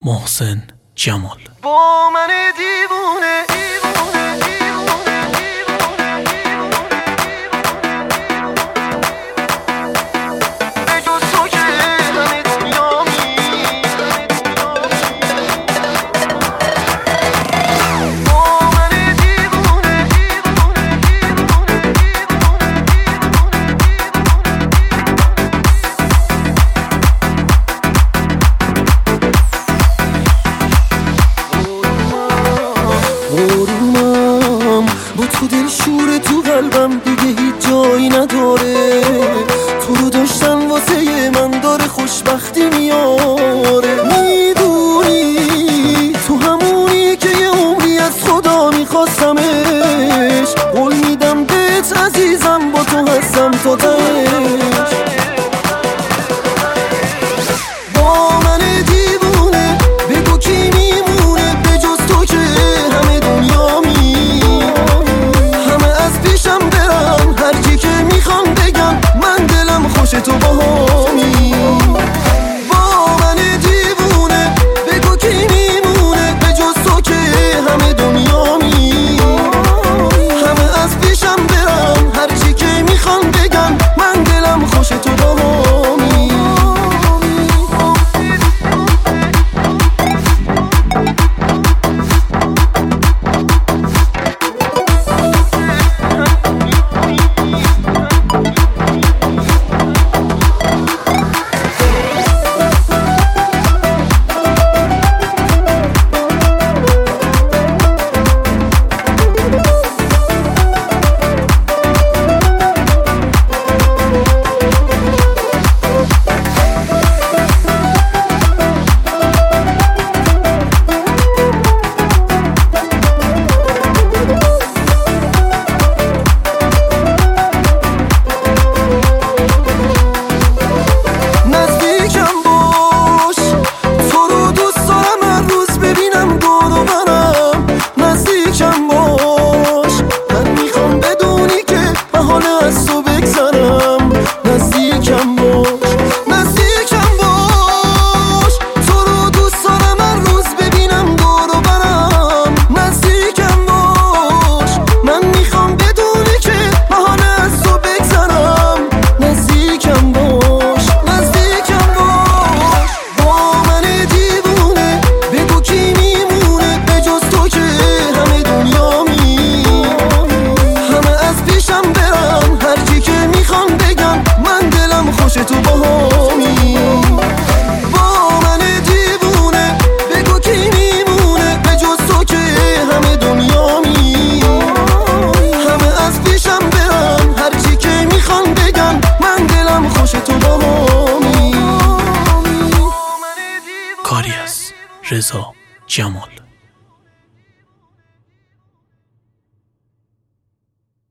محسن جمال. با من دیوونه به جز تو که همه دنیامی. با من دیوونه آرومم با تو دل شوره تو قلبم دیگه هیچ جایی نداره. تو رو داشتن واسه من داره خوشبختی میاره. میدونی تو همونی که یه عمری از خدا میخواستمش. قول میدم بهت عزیزم با تو هستم تا تهش. با من دیوونه بگو کی میمونه به جز تو که همه دنیامی. همه از پیشم برن هرکی که میخوان بگم من دلم خوش تو باهامی. با من دیوونه بگو کی میمونه به جز تو که همه دنیامی. همه از پیشم برن هرچی که میخوان بگم من دلم خوش تو باهامی. تو باهامی. با من دیوونه بگو کی میمونه به جز تو که همه دنیامی. همه از پیشم برن هرچی که میخوان بگن من دلم خوش تو باهامی. کاری از رضا جمال.